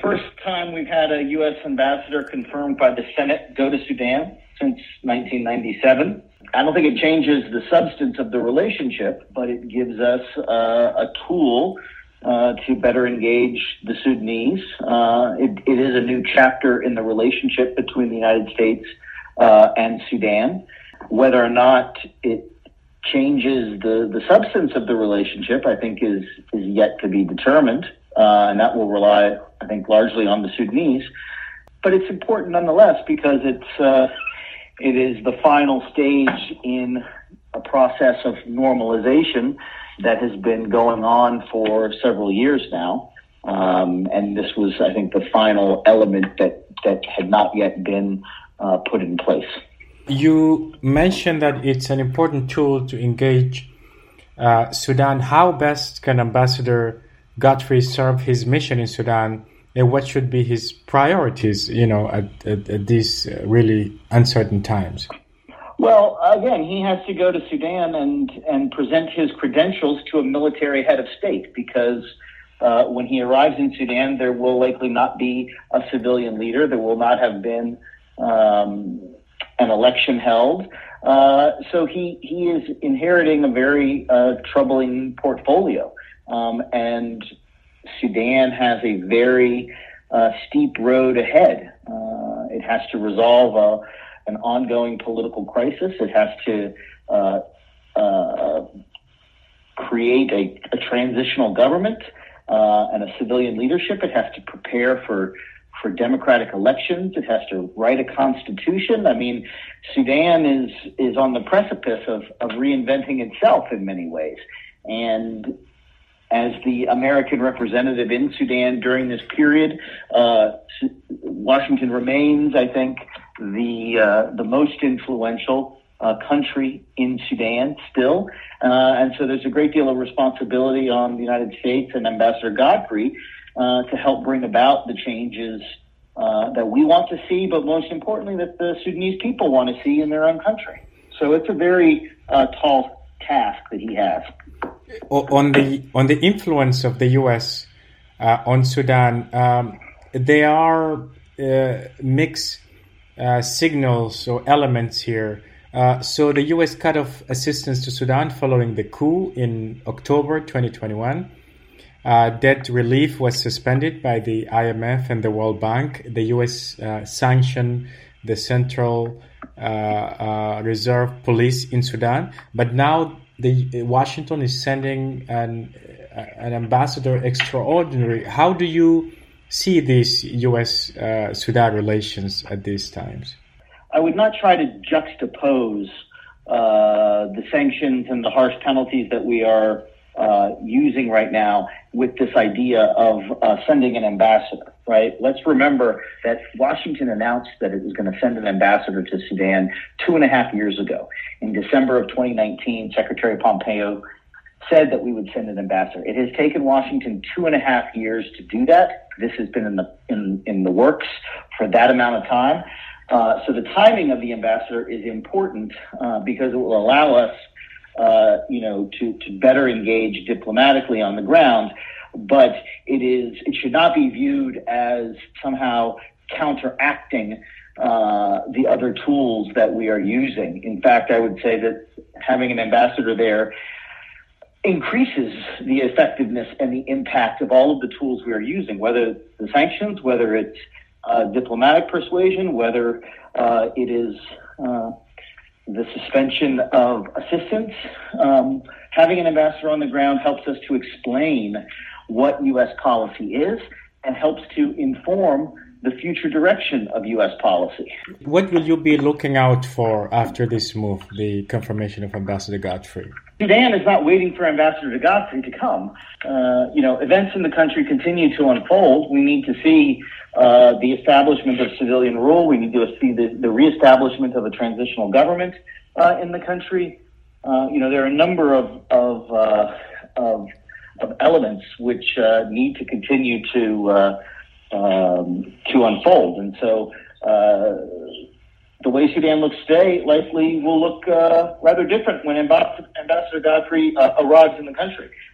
first time we've had a U.S. ambassador confirmed by the Senate go to Sudan since 1997. I don't think it changes the substance of the relationship, but it gives us a tool to better engage the Sudanese. It is a new chapter in the relationship between the United States and Sudan. Whether or not it changes the substance of the relationship, I think is yet to be determined, and that will rely, I think, largely on the Sudanese. But it's important nonetheless because it is the final stage in a process of normalization that has been going on for several years now. And this was, I think, the final element that had not yet been put in place. You mentioned that it's an important tool to engage Sudan. How best can Ambassador Godfrey serve his mission in Sudan, and what should be his priorities, at these really uncertain times? Well, again, he has to go to Sudan and present his credentials to a military head of state, because when he arrives in Sudan, there will likely not be a civilian leader. There will not have been an election held. So he is inheriting a very troubling portfolio. And Sudan has a very steep road ahead. It has to resolve an ongoing political crisis. It has to create a transitional government and a civilian leadership. It has to prepare for democratic elections. It has to write a constitution. I mean, Sudan is on the precipice of reinventing itself in many ways. And as the American representative in Sudan during this period, Washington remains, I think, the most influential country in Sudan still. And so there's a great deal of responsibility on the United States and Ambassador Godfrey to help bring about the changes that we want to see, but most importantly, that the Sudanese people want to see in their own country. So it's a very tall task that he has. On the influence of the U.S. On Sudan, there are mixed signals or elements here. So the U.S. cut off assistance to Sudan following the coup in October 2021. Debt relief was suspended by the IMF and the World Bank. The U.S. sanctioned the Central Reserve Police in Sudan. But now Washington is sending an ambassador extraordinary. How do you see these U.S.-Sudan relations at these times? I would not try to juxtapose the sanctions and the harsh penalties that we are using right now with this idea of sending an ambassador, right? Let's remember that Washington announced that it was going to send an ambassador to Sudan 2.5 years ago. In December of 2019, Secretary Pompeo said that we would send an ambassador. It has taken Washington 2.5 years to do that. This has been in the works for that amount of time. So the timing of the ambassador is important because it will allow us to better engage diplomatically on the ground, but it should not be viewed as somehow counteracting the other tools that we are using. In fact, I would say that having an ambassador there increases the effectiveness and the impact of all of the tools we are using, whether it's the sanctions, whether it's diplomatic persuasion, whether it is the suspension of assistance. Having an ambassador on the ground helps us to explain what U.S. policy is and helps to inform the future direction of U.S. policy. What will you be looking out for after this move, the confirmation of Ambassador Godfrey? Sudan is not waiting for Ambassador Godfrey to come. Events in the country continue to unfold. We need to see the establishment of civilian rule. We need to see the reestablishment of a transitional government in the country. There are a number of elements which need to continue to unfold, and so the way Sudan looks today likely will look rather different when Ambassador Godfrey arrives in the country.